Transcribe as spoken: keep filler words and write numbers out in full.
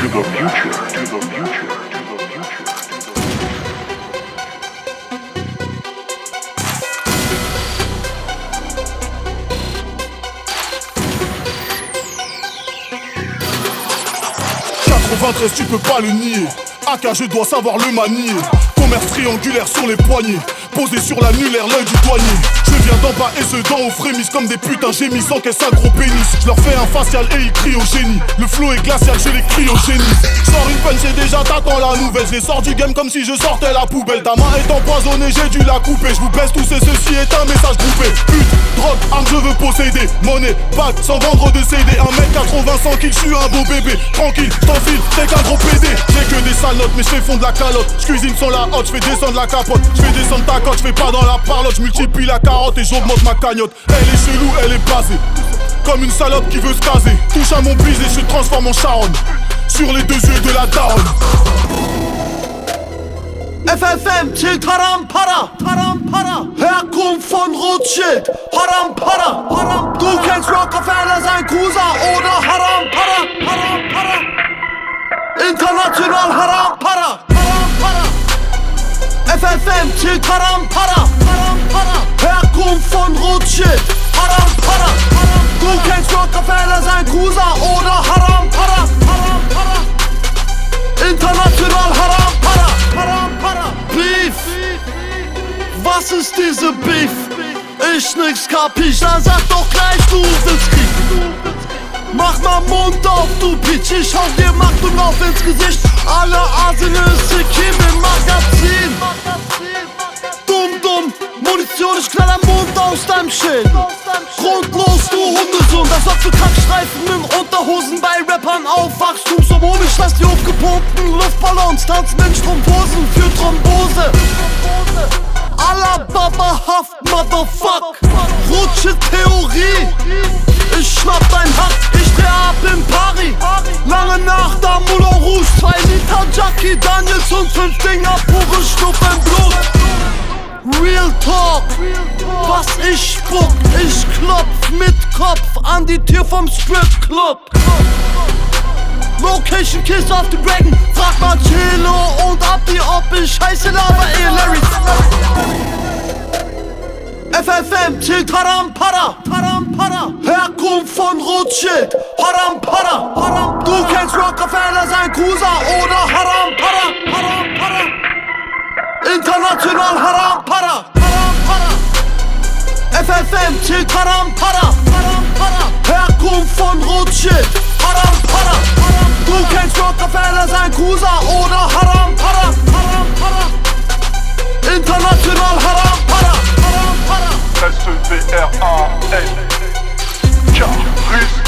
to the future, to the future, to the future, to the future. quatre-vingt-treize, tu peux pas le nier. A K, je dois savoir le manier. Commerce triangulaire sur les poignets, posé sur l'annulaire, l'œil du douanier. Je viens d'en bas et ceux d'en haut frémissent comme des putains gémissants qu'est un gros pénis. Je leur fais un facial et ils crient au génie. Le flow est glacial, je les crie au génie. Sors une punch et déjà t'attends la nouvelle. Je les sors du game comme si je sortais la poubelle. Ta main est empoisonnée, j'ai dû la couper. Je vous baisse tous et ceci est un message groupé. Pute, drogue, arme, je veux posséder. Monnaie, bague, sans vendre de C D. un mètre quatre-vingts, cent kills, je suis un beau bébé. Tranquille, t'enfile, t'es qu'un gros P D. J'ai que des sales notes, mais je fais fondre la calotte. Je cuisine sans la hotte, je fais descendre la capote. Je fais descendre ta cote, je fais pas dans la parlotte. Je multiplie la carotte et j'augmente ma cagnotte. Elle est chelou, elle est basée comme une salope qui veut se caser. Touche à mon bise et je transforme en charonne sur les deux yeux de la daronne. F F M zählt Haram Para, Haram Para. Herkunft von Rothschild, Haram Para, Haram. Du kennst Rockefeller, sein Cousin oder Haram Para, Haram Para. International Haram Para, Haram Para. F F M zählt Haram Para, Haram Para. Herkunft von Rothschild, Haram Para, Haram. Du kennst Rockefeller, sein Cousin oder Haram Para, Haram Para. International Haram Para, Haram Para. Beef, was ist diese Beef? Ich nix kapisch, dann sag doch gleich, du willst Krieg. Mach mal Mund auf, du Bitch, ich hau dir Magnum auf ins Gesicht. Alle Asien ist Kim im Magazin. Dumm, dumm, Munition, ich knall am Mund aus deinem Schild. Grundlos, du Hundesohn, das ob du Kackstreifen in Unterhosen bei Rappern auf Wachstumshormon. Ich lass die aufgepumpten Luftballons tanzen in Strumpfhosen für Thrombose. Alabama Haft, Motherfuck. Rothschild-Theorie. Ich schnapp dein Hack, ich dreh ab im Paris. Lange Nacht am Moulin Rouge. Zwei Liter Jackie Daniels und fünf Dinger pure Schnuppenblut. Real Talk, was ich spuck, ich klopf mit Kopf an die Tür vom Stripclub. Location Kiss auf the Dragon, frag mal Chilo und Abdi, ob ich heiße Lava, ey Larry. F F M zählt Haram Para, Haram Para. Herkunft von Rothschild, Haram Para, Haram. Du kennst Rockefeller, sein Cousin oder Haram Para, Haram Para. International Haram Para, Haram Para. F F M zählt Haram Para, Haram Para. Herkunft von Rothschild, Haram Para, Haram. Du kennst Rockefeller, sein Cousin oder Haram Para, Haram Para. International Haram Para, Haram Para. S E V R A N K